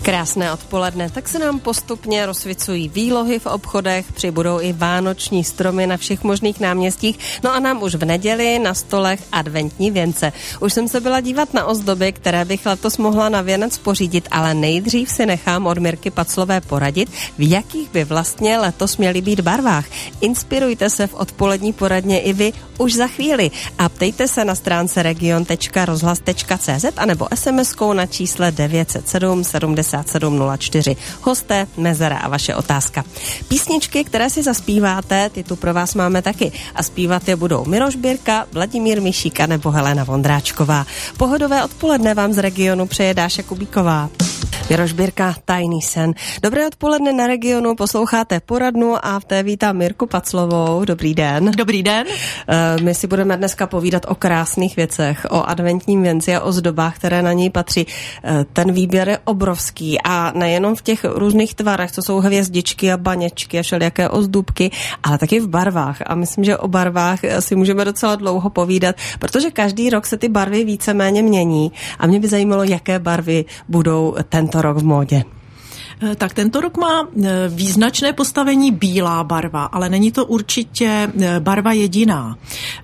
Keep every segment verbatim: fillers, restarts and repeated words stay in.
Krásné odpoledne, tak se nám postupně rozsvicují výlohy v obchodech, přibudou i vánoční stromy na všech možných náměstích, no a nám už v neděli na stolech adventní věnce. Už jsem se byla dívat na ozdoby, které bych letos mohla na věnec pořídit, ale nejdřív si nechám od Mirky Paclové poradit, v jakých by vlastně letos měly být barvách. Inspirujte se v odpolední poradně i vy už za chvíli a ptejte se na stránce region tečka rozhlas tečka cé zet anebo es em eskou na čísle devět set sedm sedmdesát sedm nula čtyři. Hosté, mezera a vaše otázka. Písničky, které si zaspíváte, ty tu pro vás máme taky. A zpívat je budou Miroš Birka, Vladimír Mišík nebo Helena Vondráčková. Pohodové odpoledne vám z regionu přeje Dáša Kubíková. Miroš Birka, Tajný sen. Dobré odpoledne na regionu, posloucháte poradnu a v té vítám Mirku Paclovou. Dobrý den. Dobrý den. My si budeme dneska povídat o krásných věcech, o adventním věnci a o zdobách, které na něj patří. Ten výběr je obrovský a nejenom v těch různých tvarech, co jsou hvězdičky a baněčky a všelijaké ozdůbky, ale taky v barvách. A myslím, že o barvách si můžeme docela dlouho povídat, protože každý rok se ty barvy víceméně mění a mě by zajímalo, jaké barvy budou tento rok v módě. Tak tento rok má význačné postavení bílá barva, ale není to určitě barva jediná.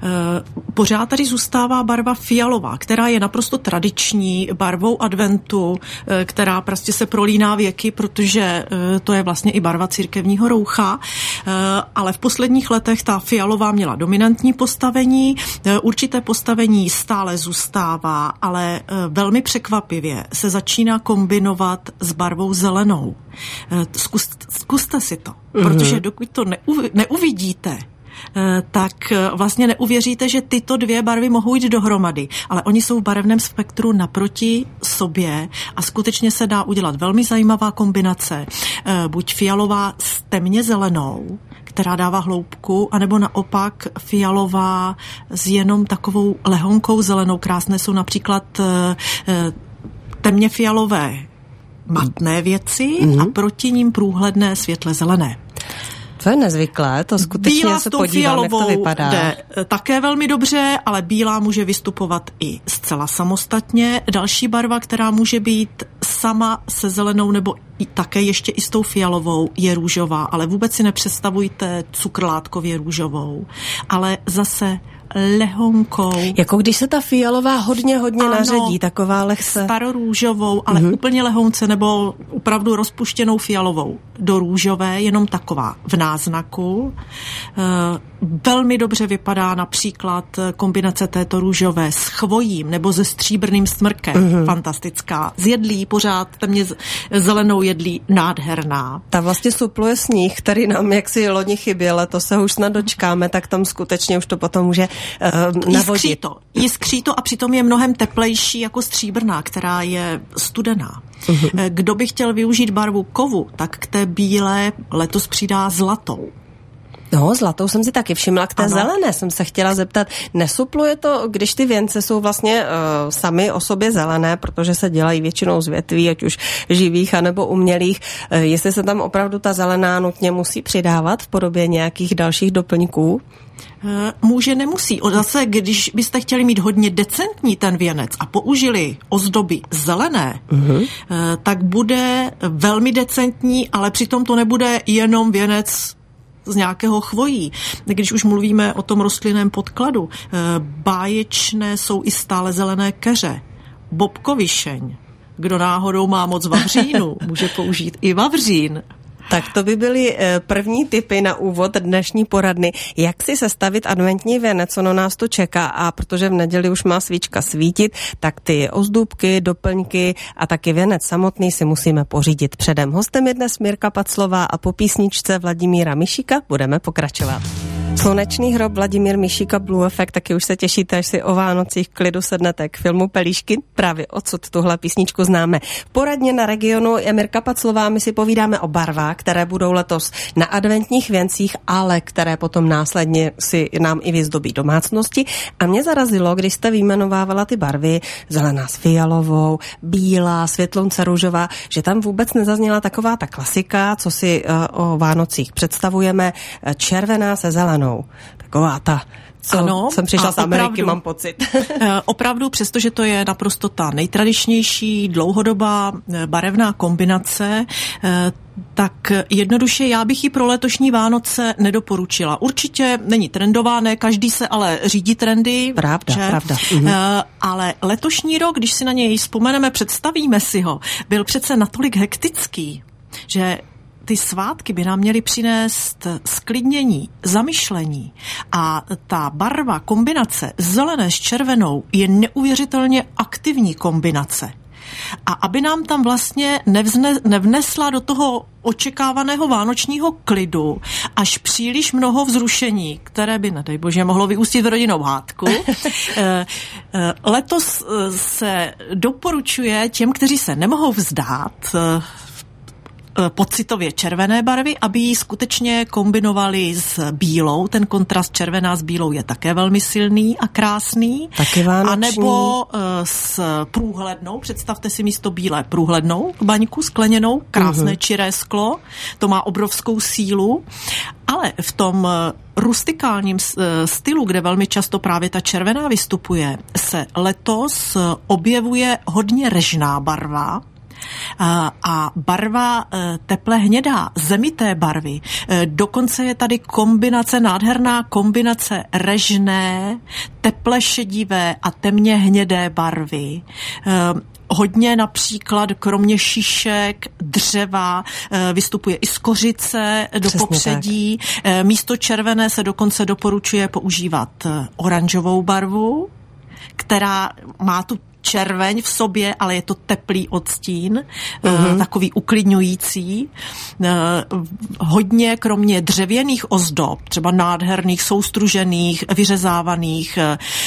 Pořád tady zůstává barva fialová, která je naprosto tradiční barvou adventu, která prostě se prolíná věky, protože to je vlastně i barva církevního roucha, ale v posledních letech ta fialová měla dominantní postavení, určité postavení stále zůstává, ale velmi překvapivě se začíná kombinovat s barvou zelenou. Zkus, zkuste si to, mm-hmm. protože dokud to neuvi, neuvidíte, tak vlastně neuvěříte, že tyto dvě barvy mohou jít dohromady, ale oni jsou v barevném spektru naproti sobě a skutečně se dá udělat velmi zajímavá kombinace, buď fialová s temně zelenou, která dává hloubku, anebo naopak fialová s jenom takovou lehonkou zelenou. Krásné jsou například temně fialové matné věci mm-hmm. a proti ním průhledné světle zelené. To je nezvyklé, to skutečně bílá se podívám, jak to vypadá. Jde také velmi dobře, ale bílá může vystupovat i zcela samostatně. Další barva, která může být sama se zelenou nebo i také ještě i s tou fialovou, je růžová, ale vůbec si nepředstavujte cukrlátkově růžovou, ale zase lehonkou. Jako když se ta fialová hodně, hodně ano, naředí, taková lehce. Starorůžovou, ale mm-hmm. úplně lehonce nebo opravdu rozpuštěnou fialovou do růžové, jenom taková v náznaku. E, velmi dobře vypadá například kombinace této růžové s chvojím nebo se stříbrným smrkem. Mm-hmm. Fantastická. Z jedlí pořád temně zelenou jedlí nádherná. Ta vlastně supluje sníh, který nám jaksi loni chyběl, to se už snad dočkáme, tak tam skutečně už to potom může uh, navodit. Jiskří to. Jiskří to a přitom je mnohem teplejší jako stříbrná, která je studená. Uh-huh. Kdo by chtěl využít barvu kovu, tak k té bílé letos přidá zlatou. No, zlatou jsem si taky všimla, k té ano. zelené jsem se chtěla zeptat. Nesupluje to, když ty věnce jsou vlastně uh, sami o sobě zelené, protože se dělají většinou z větví, ať už živých, anebo umělých, uh, jestli se tam opravdu ta zelená nutně musí přidávat v podobě nějakých dalších doplňků? Může, nemusí. Zase, když byste chtěli mít hodně decentní ten věnec a použili ozdoby zelené, uh-huh. tak bude velmi decentní, ale přitom to nebude jenom věnec z nějakého chvojí. Když už mluvíme o tom rostlinném podkladu, báječné jsou i stále zelené keře, bobkovišeň. Kdo náhodou má moc vavřínu, může použít i vavřín. Tak to by byly první tipy na úvod dnešní poradny. Jak si sestavit adventní věnec, co na nás to čeká, a protože v neděli už má svíčka svítit, tak ty ozdůbky, doplňky a taky věnec samotný si musíme pořídit předem. Hostem je dnes Mirka Paclová a po písničce Vladimíra Mišíka budeme pokračovat. Slunečný hrob, Vladimír Mišíka, Blue Effect, taky už se těšíte, až si o Vánocích klidu sednete k filmu Pelíšky. Právě odsud tuhle písničku známe. Poradně na regionu je Mirka Paclová, my si povídáme o barvách, které budou letos na adventních věncích, ale které potom následně si nám i vyzdobí domácnosti. A mě zarazilo, když jste vyjmenovávala ty barvy, zelená s fialovou, bílá, světlonce růžová, že tam vůbec nezazněla taková ta klasika, co si uh, o Vánocích představujeme, červená se zelenou. červenou. Taková ta, co ano, jsem přišla z Ameriky, opravdu, mám pocit. Opravdu, přestože to je naprosto ta nejtradičnější dlouhodobá barevná kombinace, tak jednoduše já bych ji pro letošní Vánoce nedoporučila. Určitě není trendová, ne každý se ale řídí trendy. Pravda, že? pravda. Mhm. Ale letošní rok, když si na něj vzpomeneme, představíme si ho, byl přece natolik hektický, že ty svátky by nám měly přinést sklidnění, zamyšlení a ta barva, kombinace zelené s červenou je neuvěřitelně aktivní kombinace. A aby nám tam vlastně nevzne, nevnesla do toho očekávaného vánočního klidu až příliš mnoho vzrušení, které by, nedej bože, mohlo vyústit v rodinnou hádku. Letos se doporučuje těm, kteří se nemohou vzdát pocitově červené barvy, aby ji skutečně kombinovali s bílou. Ten kontrast červená s bílou je také velmi silný a krásný. Taky vánoční. A nebo s průhlednou, představte si místo bílé průhlednou baňku skleněnou, krásné uh-huh. čiré sklo, to má obrovskou sílu. Ale v tom rustikálním stylu, kde velmi často právě ta červená vystupuje, se letos objevuje hodně režná barva, a barva teple hnědá, zemité barvy. Dokonce je tady kombinace, nádherná kombinace režné, teple šedivé a temně hnědé barvy. Hodně například kromě šišek, dřeva vystupuje i skořice do Přesně popředí. Tak. Místo červené se dokonce doporučuje používat oranžovou barvu, která má tu červeň v sobě, ale je to teplý odstín, uh-huh. takový uklidňující. Hodně kromě dřevěných ozdob, třeba nádherných, soustružených, vyřezávaných,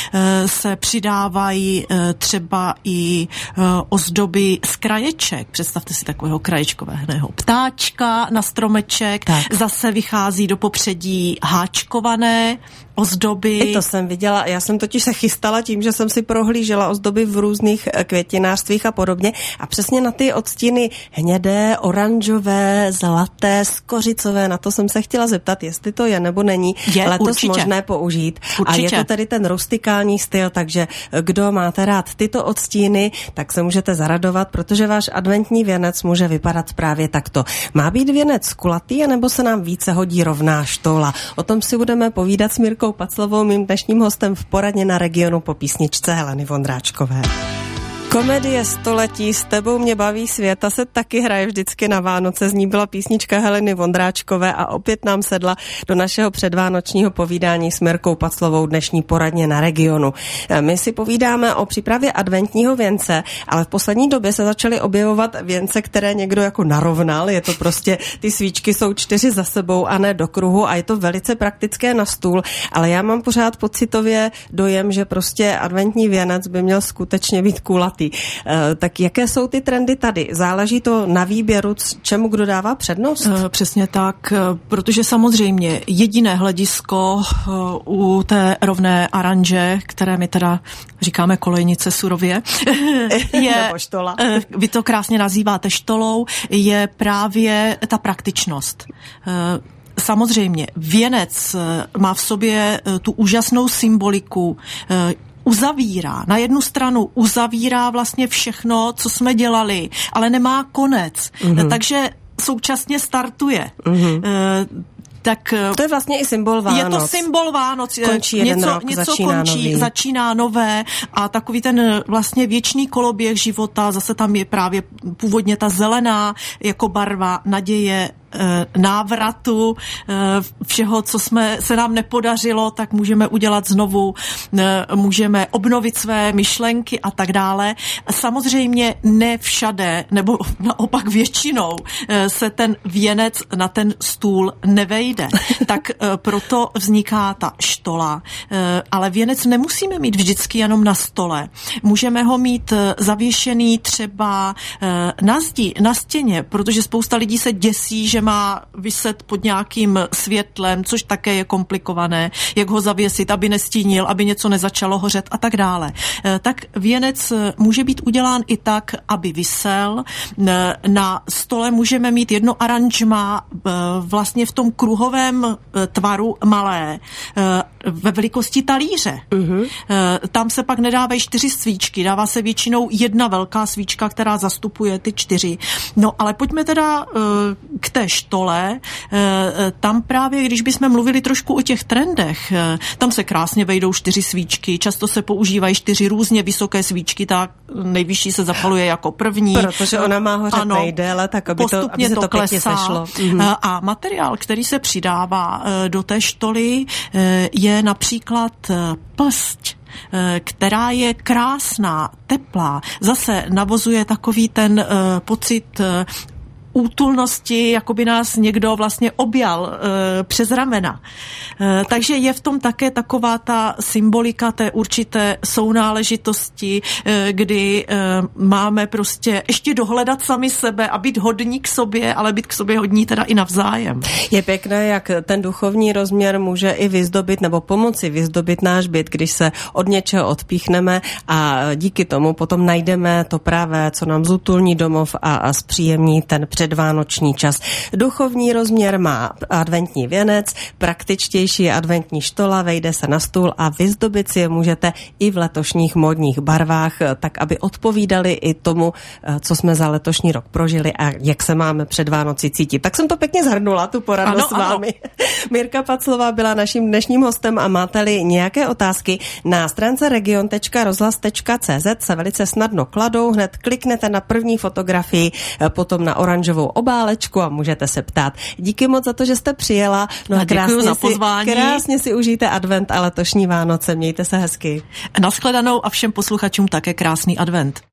se přidávají třeba i ozdoby z kraječek. Představte si takového kraječkového ptáčka na stromeček. Tak. Zase vychází do popředí háčkované ozdoby. I to jsem viděla, já jsem totiž se chystala tím, že jsem si prohlížela ozdoby v různých květinářstvích a podobně a přesně na ty odstíny hnědé, oranžové, zlaté, skořicové, na to jsem se chtěla zeptat, jestli to je nebo není je, letos určitě. možné použít. Určitě. A je to tady ten rustikální styl, takže kdo máte rád tyto odstíny, tak se můžete zaradovat, protože váš adventní věnec může vypadat právě takto. Má být věnec kulatý, anebo se nám více hodí rovná štola? O tom si budeme povídat s Mirkou Paclovou, mým dnešním hostem v poradně na Regionu po písničce Heleny Vondráčkové. Komedie století S tebou mě baví svět, ta se taky hraje vždycky na Vánoce. Z ní byla písnička Heleny Vondráčkové a opět nám sedla do našeho předvánočního povídání s Mirkou Paclovou, dnešní poradně na Regionu. My si povídáme o přípravě adventního věnce, ale v poslední době se začaly objevovat věnce, které někdo jako narovnal. Je to prostě, ty svíčky jsou čtyři za sebou a ne do kruhu a je to velice praktické na stůl, ale já mám pořád pocitově dojem, že prostě adventní věnec by měl skutečně být kulatý. Tak jaké jsou ty trendy tady? Záleží to na výběru, čemu kdo dává přednost? Přesně tak, protože samozřejmě jediné hledisko u té rovné aranže, které my teda říkáme kolejnice surově, je, nebo štola. Vy to krásně nazýváte štolou, je právě ta praktičnost. Samozřejmě věnec má v sobě tu úžasnou symboliku, uzavírá. Na jednu stranu uzavírá vlastně všechno, co jsme dělali, ale nemá konec. Mm-hmm. Takže současně startuje. Mm-hmm. E, tak to je vlastně i symbol Vánoc. Je to symbol Vánoc. Končí jeden něco, rok, něco začíná končí, nový. začíná nové a takový ten vlastně věčný koloběh života, zase tam je právě původně ta zelená jako barva naděje, návratu všeho, co jsme, se nám nepodařilo, tak můžeme udělat znovu, můžeme obnovit své myšlenky a tak dále. Samozřejmě ne všade, nebo naopak většinou se ten věnec na ten stůl nevejde. Tak proto vzniká ta štola. Ale věnec nemusíme mít vždycky jenom na stole. Můžeme ho mít zavěšený třeba na zdi, na stěně, protože spousta lidí se děsí, že má vyset pod nějakým světlem, což také je komplikované, jak ho zavěsit, aby nestínil, aby něco nezačalo hořet a tak dále. Tak věnec může být udělán i tak, aby visel na stole můžeme mít jedno aranžma vlastně v tom kruhovém tvaru malé, ve velikosti talíře. Uh-huh. Tam se pak nedávají čtyři svíčky, dává se většinou jedna velká svíčka, která zastupuje ty čtyři. No ale pojďme teda k té štole. Tam právě, když bychom mluvili trošku o těch trendech, tam se krásně vejdou čtyři svíčky, často se používají čtyři různě vysoké svíčky, tak nejvyšší se zapaluje jako první. Protože ona má hořet nejdéle, tak aby to, aby se to, to pěkně sešlo. Mm-hmm. A materiál, který se přidává do té štoly, je například plsť, která je krásná, teplá. Zase navozuje takový ten uh, pocit uh, útulnosti, jako by nás někdo vlastně objal e, přes ramena. E, takže je v tom také taková ta symbolika té určité sounáležitosti, e, kdy e, máme prostě ještě dohledat sami sebe a být hodní k sobě, ale být k sobě hodní teda i navzájem. Je pěkné, jak ten duchovní rozměr může i vyzdobit nebo pomoci vyzdobit náš byt, když se od něčeho odpíchneme a díky tomu potom najdeme to právě, co nám zutulní domov a, a zpříjemní ten předvánoční čas. Duchovní rozměr má adventní věnec, praktičtější adventní štola, vejde se na stůl a vyzdobit si je můžete i v letošních módních barvách, tak aby odpovídali i tomu, co jsme za letošní rok prožili a jak se máme před Vánoci cítit. Tak jsem to pěkně zhrnula, tu poradu ano, s vámi. Ano. Mirka Paclová byla naším dnešním hostem a máte-li nějaké otázky, na stránce region tečka rozhlas tečka cé zet se velice snadno kladou, hned kliknete na první fotografii, potom na oranžovou obálečku a můžete se ptát. Díky moc za to, že jste přijela. No a děkuji za pozvání. Si, krásně si užijte advent a letošní Vánoce. Mějte se hezky. Naschledanou a všem posluchačům také krásný advent.